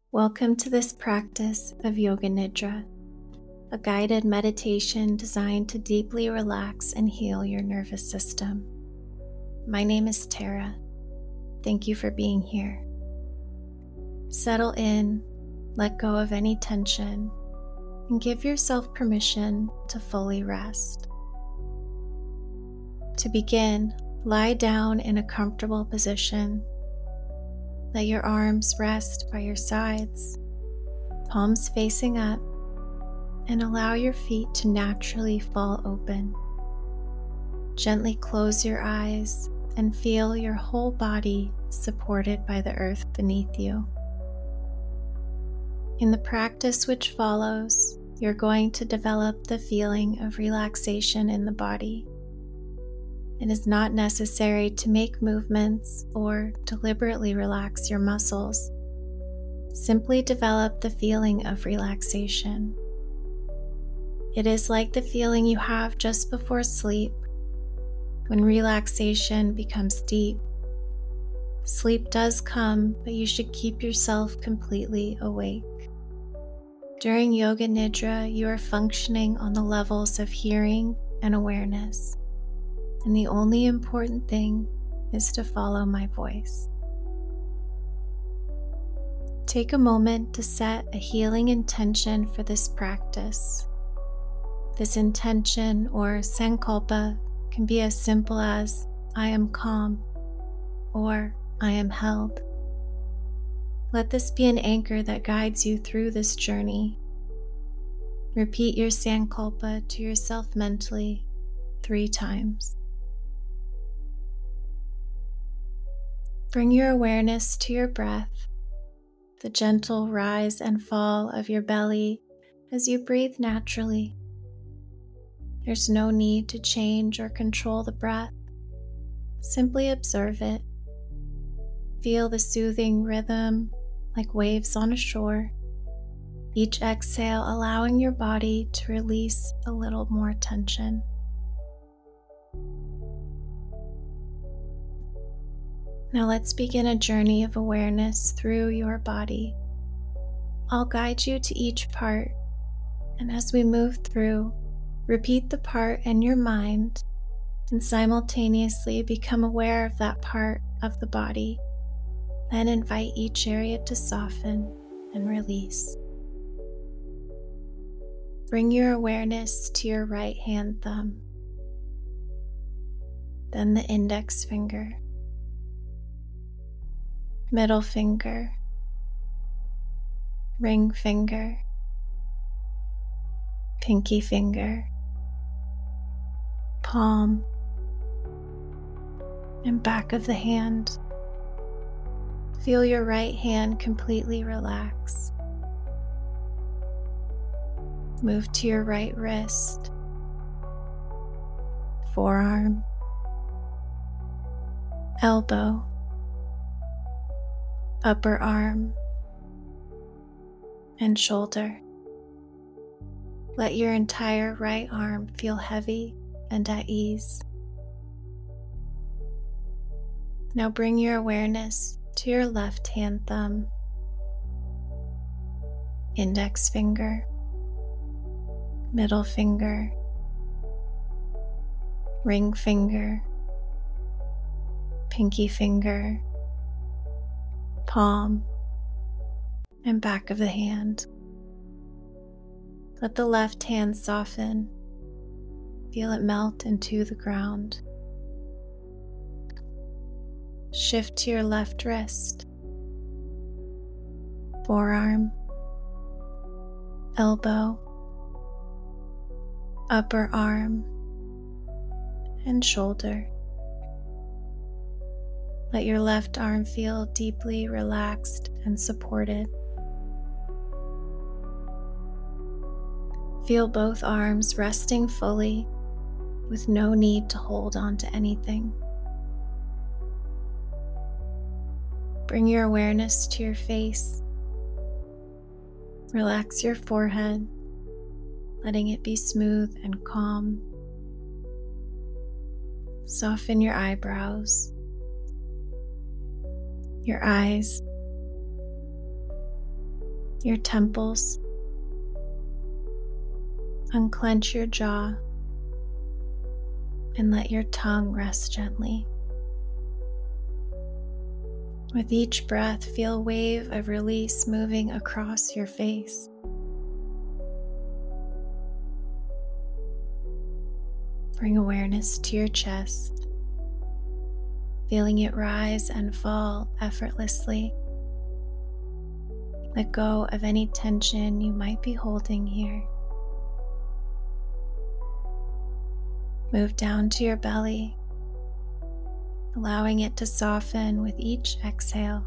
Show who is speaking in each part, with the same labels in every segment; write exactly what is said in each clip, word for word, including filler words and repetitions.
Speaker 1: Welcome to this practice of Yoga Nidra, a guided meditation designed to deeply relax and heal your nervous system. My name is Tara. Thank you for being here. Settle in, let go of any tension, and give yourself permission to fully rest. To begin, lie down in a comfortable position. Let your arms rest by your sides, palms facing up, and allow your feet to naturally fall open. Gently close your eyes and feel your whole body supported by the earth beneath you. In the practice which follows, you're going to develop the feeling of relaxation in the body. It is not necessary to make movements or deliberately relax your muscles. Simply develop the feeling of relaxation. It is like the feeling you have just before sleep, when relaxation becomes deep. Sleep does come, but you should keep yourself completely awake. During Yoga Nidra, you are functioning on the levels of hearing and awareness. And the only important thing is to follow my voice. Take a moment to set a healing intention for this practice. This intention, or sankalpa, can be as simple as I am calm or I am held. Let this be an anchor that guides you through this journey. Repeat your sankalpa to yourself mentally three times. Bring your awareness to your breath, the gentle rise and fall of your belly as you breathe naturally. There's no need to change or control the breath. Simply observe it. Feel the soothing rhythm like waves on a shore, each exhale allowing your body to release a little more tension. Now let's begin a journey of awareness through your body. I'll guide you to each part, and as we move through, repeat the part in your mind and simultaneously become aware of that part of the body. Then invite each area to soften and release. Bring your awareness to your right hand thumb, then the index finger, middle finger, ring finger, pinky finger, palm, and back of the hand. Feel your right hand completely relax. Move to your right wrist, forearm, elbow, upper arm, and shoulder. Let your entire right arm feel heavy and at ease. Now bring your awareness to your left hand thumb, index finger, middle finger, ring finger, pinky finger, palm, and back of the hand. Let the left hand soften. Feel it melt into the ground. Shift to your left wrist, forearm, elbow, upper arm, and shoulder. Let your left arm feel deeply relaxed and supported. Feel both arms resting fully with no need to hold on to anything. Bring your awareness to your face. Relax your forehead, letting it be smooth and calm. Soften your eyebrows, your eyes, your temples. Unclench your jaw and let your tongue rest gently. With each breath, feel a wave of release moving across your face. Bring awareness to your chest, feeling it rise and fall effortlessly. Let go of any tension you might be holding here. Move down to your belly, allowing it to soften with each exhale.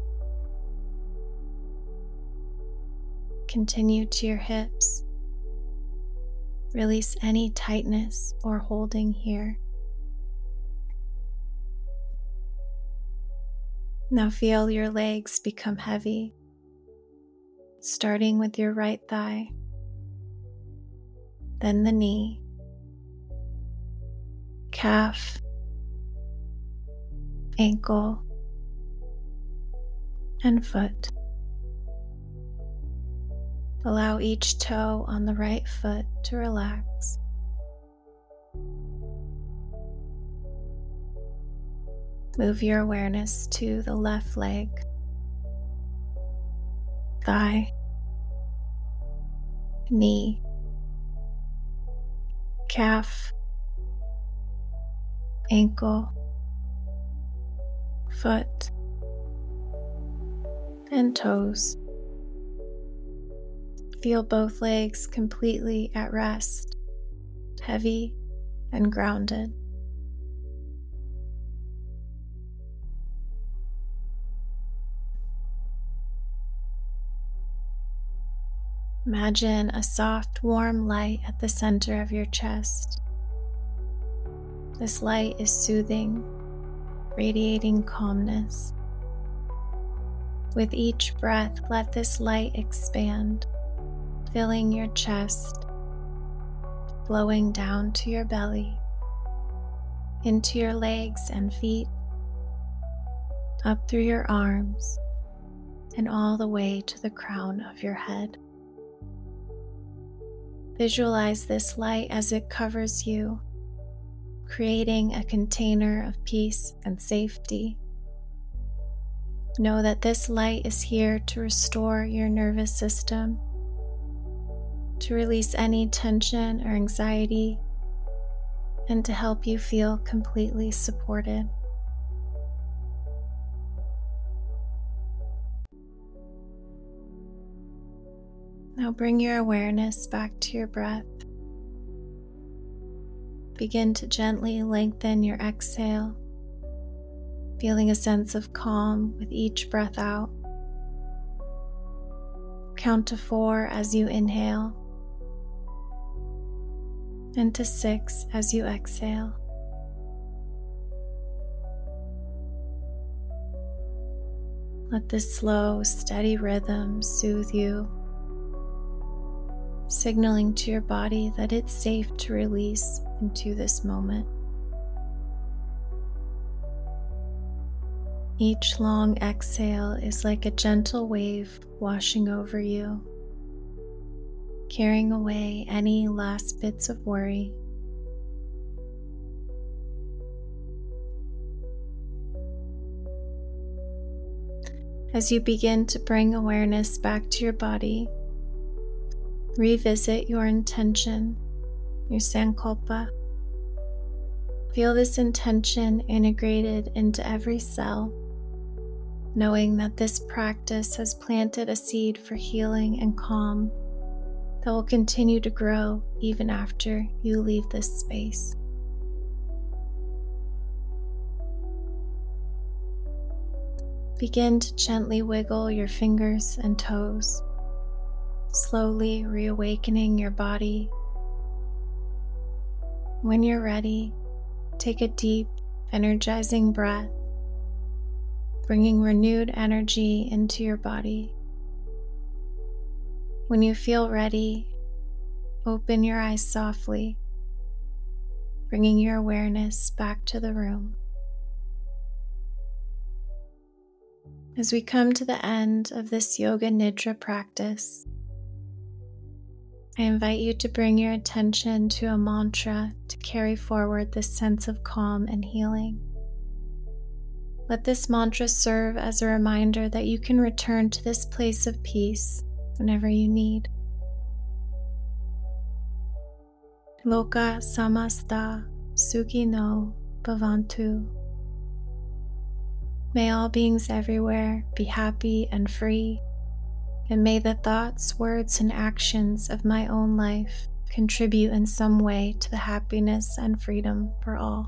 Speaker 1: Continue to your hips. Release any tightness or holding here. Now feel your legs become heavy, starting with your right thigh, then the knee, calf, ankle, and foot. Allow each toe on the right foot to relax. Move your awareness to the left leg, thigh, knee, calf, ankle, foot, and toes. Feel both legs completely at rest, heavy and grounded. Imagine a soft, warm light at the center of your chest. This light is soothing, radiating calmness. With each breath, let this light expand, filling your chest, flowing down to your belly, into your legs and feet, up through your arms, and all the way to the crown of your head. Visualize this light as it covers you, creating a container of peace and safety. Know that this light is here to restore your nervous system, to release any tension or anxiety, and to help you feel completely supported. Now bring your awareness back to your breath. Begin to gently lengthen your exhale, feeling a sense of calm with each breath out. Count to four as you inhale, and to six as you exhale. Let this slow, steady rhythm soothe you, signaling to your body that it's safe to release into this moment. Each long exhale is like a gentle wave washing over you, carrying away any last bits of worry. As you begin to bring awareness back to your body, revisit your intention, your sankalpa. Feel this intention integrated into every cell, knowing that this practice has planted a seed for healing and calm that will continue to grow even after you leave this space. Begin to gently wiggle your fingers and toes, slowly reawakening your body. When you're ready, take a deep, energizing breath, bringing renewed energy into your body. When you feel ready, open your eyes softly, bringing your awareness back to the room. As we come to the end of this Yoga Nidra practice, I invite you to bring your attention to a mantra to carry forward this sense of calm and healing. Let this mantra serve as a reminder that you can return to this place of peace whenever you need. Loka samasta sukhino bhavantu. May all beings everywhere be happy and free, and may the thoughts, words, and actions of my own life contribute in some way to the happiness and freedom for all.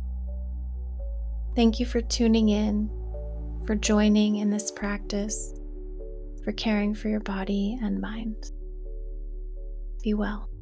Speaker 1: Thank you for tuning in, for joining in this practice, for caring for your body and mind. Be well.